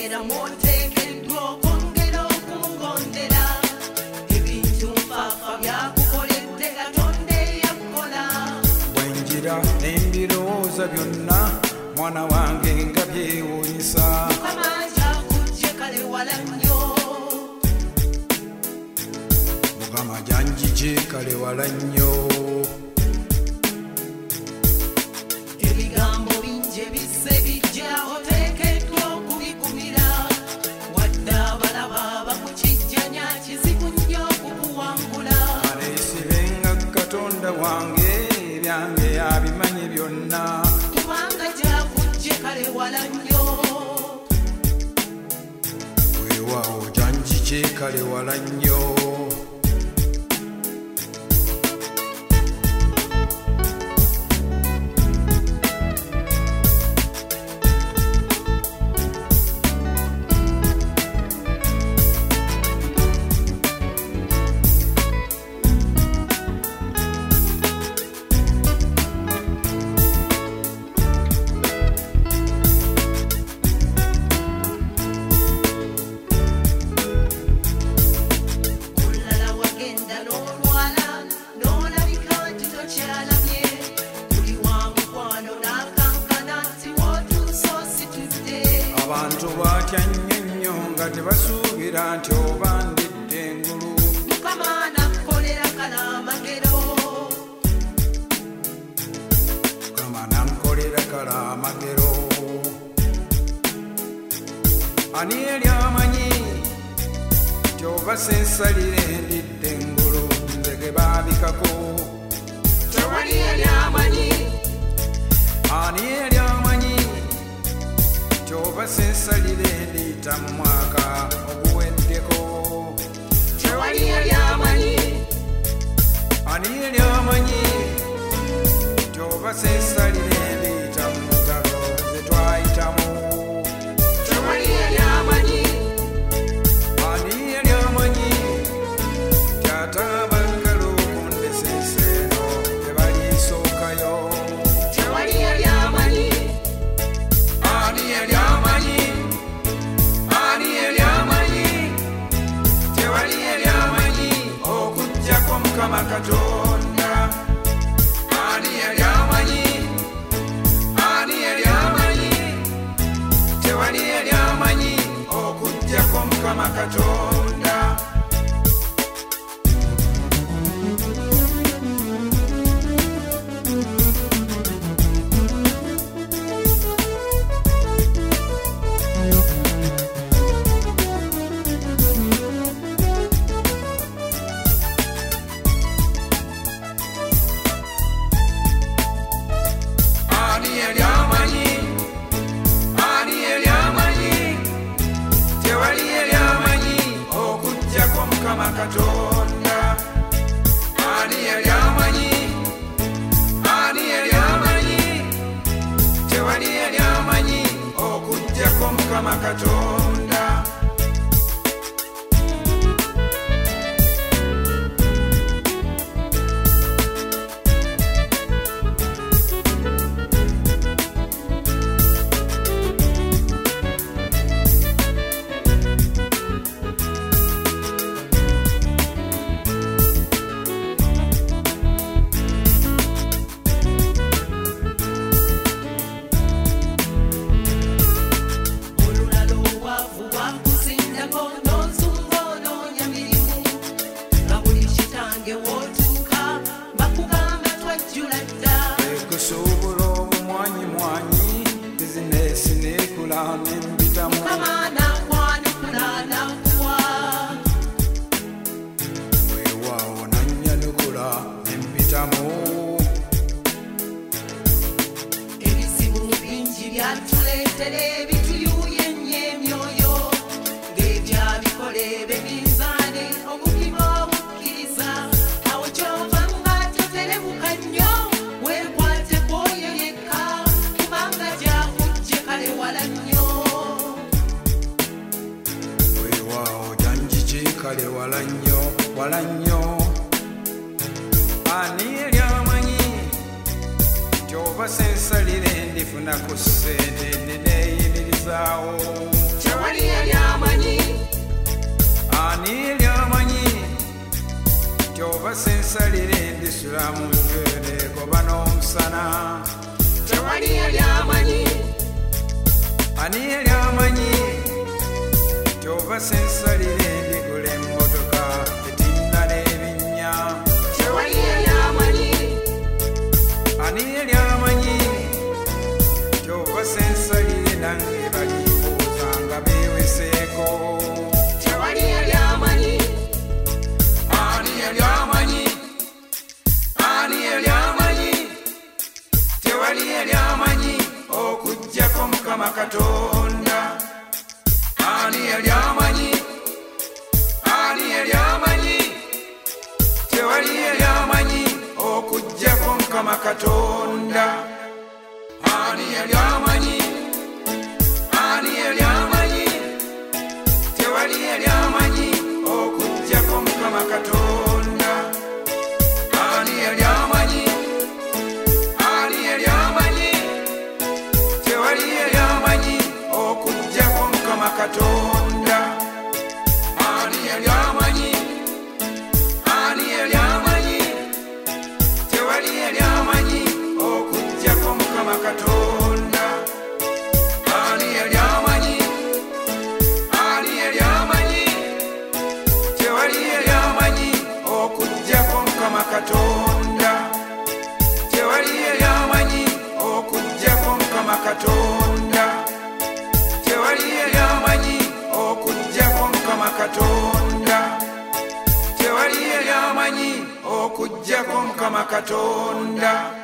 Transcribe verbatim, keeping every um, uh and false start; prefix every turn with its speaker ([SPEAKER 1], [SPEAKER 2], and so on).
[SPEAKER 1] era montekeddwa okwongera okumugondera ebintu nfaafa byakukoledde Katonda eyakola
[SPEAKER 2] bwenjira n'embirowooza byonna mwana wange nga byewuunyisa
[SPEAKER 1] Mukama jakujje kale wala nnyo
[SPEAKER 2] Mukama janjije kale wala nnyo
[SPEAKER 1] ebigambo bingi ebisse bijja oteekeddwa okubikumira wadde abalaba bakukijjanya kizibu nnyo okukuwangula
[SPEAKER 2] aleesibenga Katonda wange ebyange abimanyi byonna
[SPEAKER 1] kubanga jakujje kale wala nnyo
[SPEAKER 2] weewaawo janjije kale wala nnyo abantu batya nnyo nnyo nga tebasuubira nti oba ndidde engulu
[SPEAKER 1] Mukama nakkolera kala amagero
[SPEAKER 2] Mukama nankolera kala amagero ani yali amanyi nti oba sensalire ndidde engulu nze ge baabikako
[SPEAKER 1] tewali yali amanyi
[SPEAKER 2] ani yali amanyi oba sensalire ndiyita mu mwaka oguweddeko
[SPEAKER 1] tewali yali amanyi
[SPEAKER 2] ani yali amanyi nti oba sensalire ndiyita mu ntalo ze twayitamu
[SPEAKER 1] tewali yali amanyi
[SPEAKER 2] ani yali amanyi nti ate abaggala okundesa ensi eno tebaliisookayo
[SPEAKER 1] tewali yali amanyi
[SPEAKER 2] ani yali amanyi ani yali amanyi tewali yali amanyi okuggyako Mukama Katonda ani yali amanyi ani yali amanyi tewali yali amanyi okuggyako Mukama Katonda ani yali amanyi ani yali amanyi tewali yali amanyi okuggyako Mukama Katonda ani yali amanyi ani yali amanyi tewali yali amanyi okuggyako Mukama Katonda
[SPEAKER 1] olulala obwavu bwakuzindako n'ozunga onoonya mirimu nga buli kitange wootuuka bakugamba twajjula dda
[SPEAKER 2] ekusuubula obumwanyi mwanyi bizinesi neekula n'embitamu
[SPEAKER 1] Mukama nakwanukula nakuwa
[SPEAKER 2] weewaawo nannyanukula n'embitamu
[SPEAKER 1] ebizibu bingi byatuleetera ebituyuuya ennyo emyoyo ng'ebyabikola ebe minzaani obupima obukkiriza awo kyova nga toterebuka nnyo weekwate kwoyo yekka kubanga gyakujje kale wala nnyo
[SPEAKER 2] weewaawo janjije kale wala nnyo wala nnyo ani yali amanyi nti oba sensalire ndifunako ssente neneeyimirizaawo
[SPEAKER 1] tewali
[SPEAKER 2] oba sensalire ndisula mu nju negoba n'omusana.
[SPEAKER 1] Tewali yali amanyi,
[SPEAKER 2] Ani yali amanyi nti oba sensalire ndigula emmotoka etinda n'ebinnya?
[SPEAKER 1] tewali yali amanyi,
[SPEAKER 2] Ani yali amanyi nti oba sensalire nange balimbuuza nga beeweseeko?
[SPEAKER 1] tewali yali amanyi,
[SPEAKER 2] Ani yali amanyi? Ani yali amanyi? Tewali yali amanyi okuggyako Mukama Katonda. Ani yali amanyi? Ani yali amanyi? Tewali yali amanyi okuggyako Mukama Katonda. Ani yali amanyi? Ani yali amanyi? Tewali yali amanyi okuggyako Mukama Katonda. Ani yali amanyi? Ani yali amanyi? Tewali yali amanyi okuggyako Mukama Katonda. Ani yali amanyi? Ani yali amanyi? Tewali yali amanyi okuggyako Mukama Katonda. Ani yali amanyi? Ani yali amanyi? Tewali yali amanyi okuggyako Mukama Katonda. Tewali yali amanyi okuggyako Mukama Katonda. Tewali yali amanyi okuggyako Mukama Katonda. Tewali yali amanyi okuggyako Mukama Katonda.